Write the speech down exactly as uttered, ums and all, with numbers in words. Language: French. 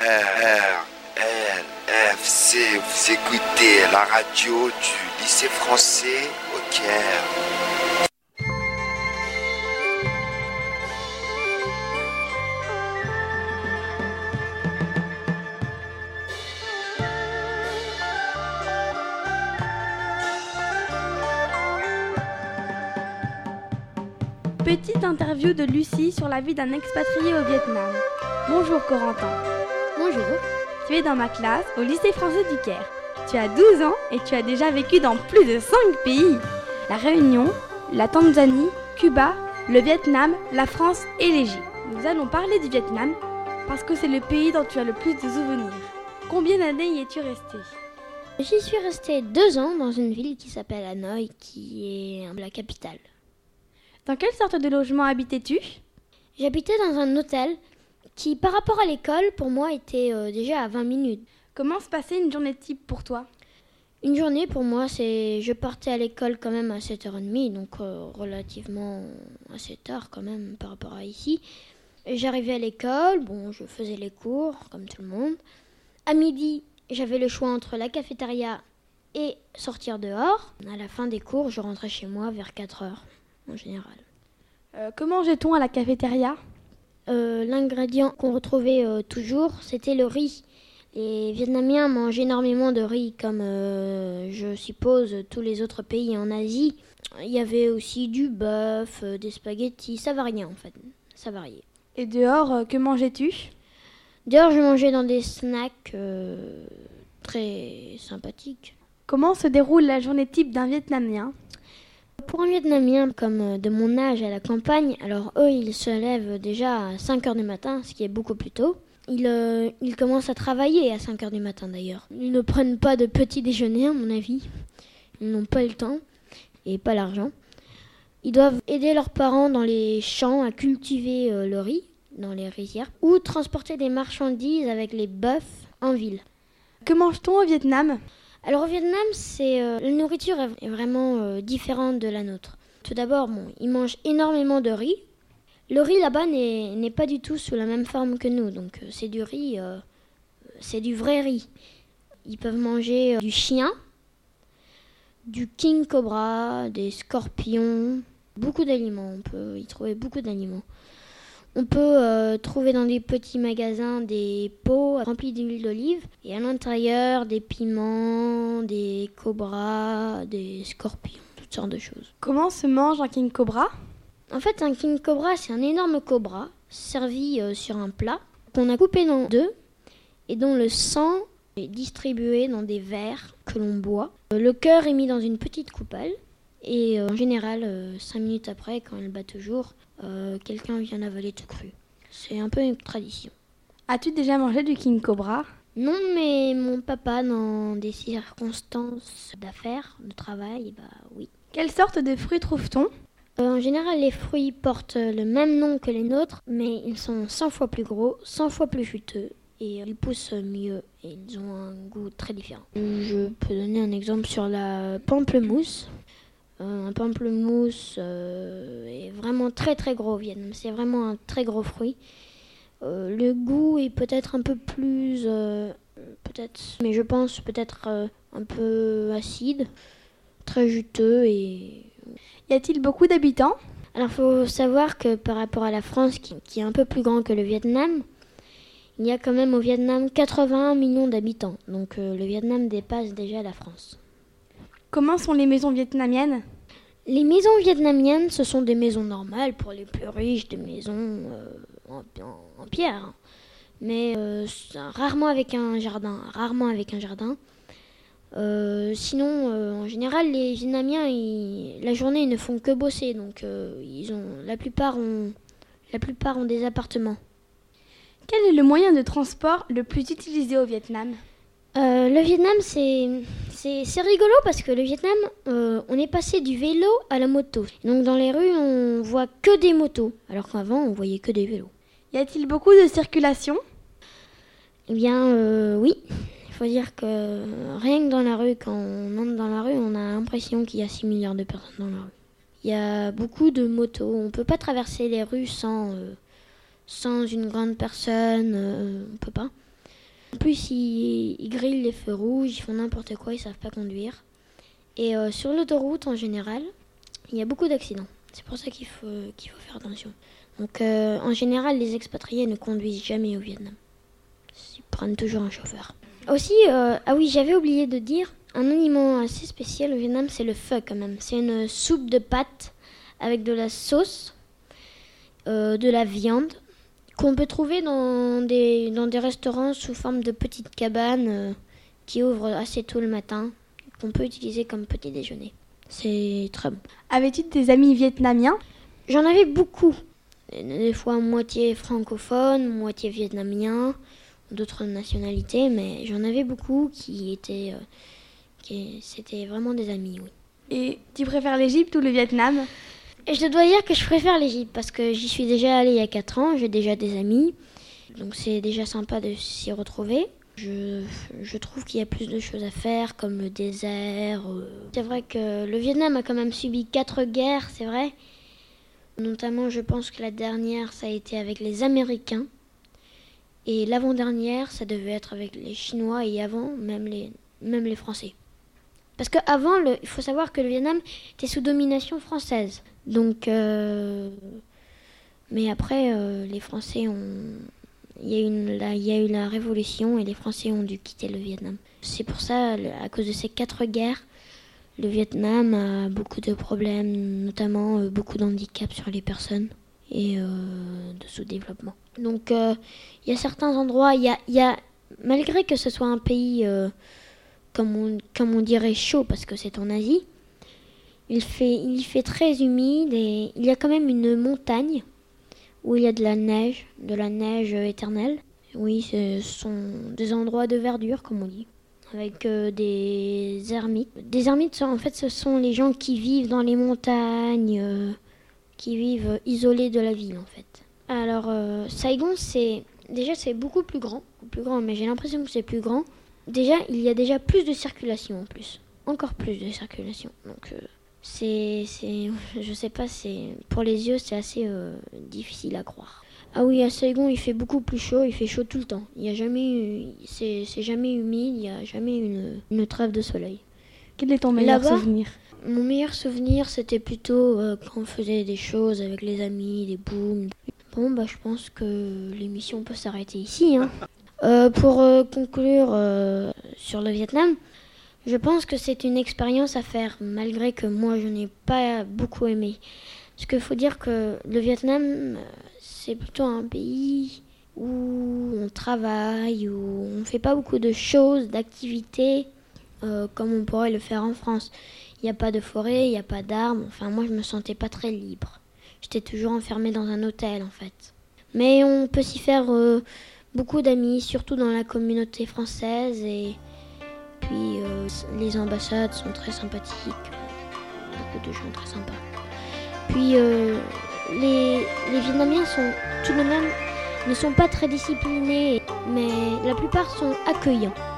R, L, F, C, vous écoutez la radio du lycée français au Caire. Petite interview de Lucie sur la vie d'un expatrié au Vietnam. Bonjour Corentin. Bonjour. Tu es dans ma classe au lycée français du Caire. Tu as douze ans et tu as déjà vécu dans plus de cinq pays. La Réunion, la Tanzanie, Cuba, le Vietnam, la France et l'Égypte. Nous allons parler du Vietnam parce que c'est le pays dont tu as le plus de souvenirs. Combien d'années y es-tu resté ? J'y suis restée deux ans dans une ville qui s'appelle Hanoï, qui est la capitale. Dans quelle sorte de logement habitais-tu ? J'habitais dans un hôtel qui, par rapport à l'école, pour moi, était euh, déjà à vingt minutes. Comment se passait une journée type pour toi ? Une journée, pour moi, c'est... Je partais à l'école quand même à sept heures trente, donc euh, relativement assez tard quand même par rapport à ici. Et j'arrivais à l'école, bon, je faisais les cours, comme tout le monde. À midi, j'avais le choix entre la cafétéria et sortir dehors. À la fin des cours, je rentrais chez moi vers quatre heures. En général. Euh, que mangeait-on à la cafétéria ? euh, L'ingrédient qu'on retrouvait euh, toujours, c'était le riz. Les Vietnamiens mangent énormément de riz, comme euh, je suppose tous les autres pays en Asie. Il y avait aussi du bœuf, euh, des spaghettis, ça variait en fait, ça variait. Et dehors, euh, que mangeais-tu ? Dehors, je mangeais dans des snacks euh, très sympathiques. Comment se déroule la journée type d'un Vietnamien ? Pour un Vietnamien comme de mon âge à la campagne, alors eux, ils se lèvent déjà à cinq heures du matin, ce qui est beaucoup plus tôt. Ils, euh, ils commencent à travailler à cinq heures du matin d'ailleurs. Ils ne prennent pas de petit déjeuner à mon avis. Ils n'ont pas le temps et pas l'argent. Ils doivent aider leurs parents dans les champs à cultiver euh, le riz, dans les rizières, ou transporter des marchandises avec les bœufs en ville. Que mange-t-on au Vietnam ? Alors au Vietnam, c'est, euh, la nourriture est vraiment euh, différente de la nôtre. Tout d'abord, bon, ils mangent énormément de riz. Le riz là-bas n'est, n'est pas du tout sous la même forme que nous, donc euh, c'est du riz, euh, c'est du vrai riz. Ils peuvent manger euh, du chien, du king cobra, des scorpions, beaucoup d'aliments, on peut y trouver beaucoup d'aliments. On peut euh, trouver dans des petits magasins des pots remplis d'huile d'olive et à l'intérieur des piments, des cobras, des scorpions, toutes sortes de choses. Comment se mange un king cobra ? En fait, un king cobra, c'est un énorme cobra servi euh, sur un plat qu'on a coupé en deux et dont le sang est distribué dans des verres que l'on boit. Euh, le cœur est mis dans une petite coupelle. Et euh, en général, euh, cinq minutes après, quand elle bat toujours, euh, quelqu'un vient avaler tout cru. C'est un peu une tradition. As-tu déjà mangé du king cobra ? Non, mais mon papa, dans des circonstances d'affaires, de travail, bah oui. Quelle sorte de fruits trouve-t-on ? euh, En général, les fruits portent le même nom que les nôtres, mais ils sont cent fois plus gros, cent fois plus juteux. Et ils poussent mieux et ils ont un goût très différent. Je peux donner un exemple sur la pamplemousse. Un pamplemousse euh, est vraiment très très gros au Vietnam. C'est vraiment un très gros fruit. Euh, le goût est peut-être un peu plus, euh, peut-être, mais je pense peut-être euh, un peu acide, très juteux et. Y a-t-il beaucoup d'habitants ? Alors il faut savoir que par rapport à la France, qui, qui est un peu plus grand que le Vietnam, il y a quand même au Vietnam quatre-vingt-un millions d'habitants. Donc euh, le Vietnam dépasse déjà la France. Comment sont les maisons vietnamiennes ? Les maisons vietnamiennes, ce sont des maisons normales pour les plus riches, des maisons euh, en, en, en pierre, hein. Mais euh, rarement avec un jardin, rarement avec un jardin. Euh, sinon, euh, en général, les Vietnamiens, ils, la journée, ils ne font que bosser, donc euh, ils ont, la plupart ont, la plupart ont des appartements. Quel est le moyen de transport le plus utilisé au Vietnam ? Euh, le Vietnam, c'est, c'est, c'est rigolo parce que le Vietnam, euh, on est passé du vélo à la moto. Donc dans les rues, on voit que des motos, alors qu'avant, on voyait que des vélos. Y a-t-il beaucoup de circulation ? Eh bien, euh, oui. Il faut dire que rien que dans la rue, quand on entre dans la rue, on a l'impression qu'il y a six milliards de personnes dans la rue. Il y a beaucoup de motos. On ne peut pas traverser les rues sans, euh, sans une grande personne. Euh, on ne peut pas. En plus, ils, ils grillent les feux rouges, ils font n'importe quoi, ils savent pas conduire. Et euh, sur l'autoroute, en général, il y a beaucoup d'accidents. C'est pour ça qu'il faut, qu'il faut faire attention. Donc, euh, en général, les expatriés ne conduisent jamais au Vietnam. Ils prennent toujours un chauffeur. Aussi, euh, ah oui, j'avais oublié de dire, un aliment assez spécial au Vietnam, c'est le pho quand même. C'est une soupe de pâtes avec de la sauce, euh, de la viande, qu'on peut trouver dans des, dans des restaurants sous forme de petites cabanes euh, qui ouvrent assez tôt le matin, qu'on peut utiliser comme petit déjeuner. C'est très bon. Avais-tu des amis vietnamiens? J'en avais beaucoup. Des fois moitié francophone, moitié vietnamien, d'autres nationalités, mais j'en avais beaucoup qui étaient... Euh, qui, c'était vraiment des amis, oui. Et tu préfères l'Égypte ou le Vietnam? Et je dois dire que je préfère l'Égypte parce que j'y suis déjà allée il y a quatre ans, j'ai déjà des amis, donc c'est déjà sympa de s'y retrouver. Je, je trouve qu'il y a plus de choses à faire, comme le désert. Euh. C'est vrai que le Vietnam a quand même subi quatre guerres, c'est vrai. Notamment, je pense que la dernière, ça a été avec les Américains. Et l'avant-dernière, ça devait être avec les Chinois et avant, même les, même les Français. Parce qu'avant, il faut savoir que le Vietnam était sous domination française. Donc, euh, mais après, euh, les Français ont... Il y a une, là, il y a eu la révolution et les Français ont dû quitter le Vietnam. C'est pour ça, à cause de ces quatre guerres, le Vietnam a beaucoup de problèmes, notamment euh, beaucoup d'handicaps sur les personnes et euh, de sous-développement. Donc, euh, il y a certains endroits, il y a, il y a, malgré que ce soit un pays, euh, comme, on, comme on dirait, chaud, parce que c'est en Asie, il fait, il fait très humide et il y a quand même une montagne où il y a de la neige, de la neige éternelle. Oui, ce sont des endroits de verdure, comme on dit, avec euh, des ermites. Des ermites, en fait, ce sont les gens qui vivent dans les montagnes, euh, qui vivent isolés de la ville, en fait. Alors, euh, Saigon, c'est déjà c'est beaucoup plus grand, plus grand, mais j'ai l'impression que c'est plus grand. Déjà, il y a déjà plus de circulation en plus, encore plus de circulation. Donc, euh, c'est, c'est, je sais pas, c'est pour les yeux, c'est assez euh, difficile à croire. Ah oui, à Saigon, il fait beaucoup plus chaud, il fait chaud tout le temps. Il y a jamais, c'est, c'est jamais humide, il y a jamais une, une trêve de soleil. Quel est ton meilleur Là-bas, souvenir? Mon meilleur souvenir, c'était plutôt euh, quand on faisait des choses avec les amis, des booms. Bon, bah, je pense que l'émission peut s'arrêter ici. Hein. Euh, pour euh, conclure euh, sur le Vietnam, je pense que c'est une expérience à faire, malgré que moi, je n'ai pas beaucoup aimé. Parce qu'il faut dire que le Vietnam, c'est plutôt un pays où on travaille, où on ne fait pas beaucoup de choses, d'activités, euh, comme on pourrait le faire en France. Il n'y a pas de forêt, il n'y a pas d'arbres. Enfin, moi, je me sentais pas très libre. J'étais toujours enfermée dans un hôtel, en fait. Mais on peut s'y faire euh, beaucoup d'amis, surtout dans la communauté française. Et puis, euh, les ambassades sont très sympathiques. Beaucoup de gens très sympas. Puis, euh, les, les Vietnamiens sont tout de même, ne sont pas très disciplinés, mais la plupart sont accueillants.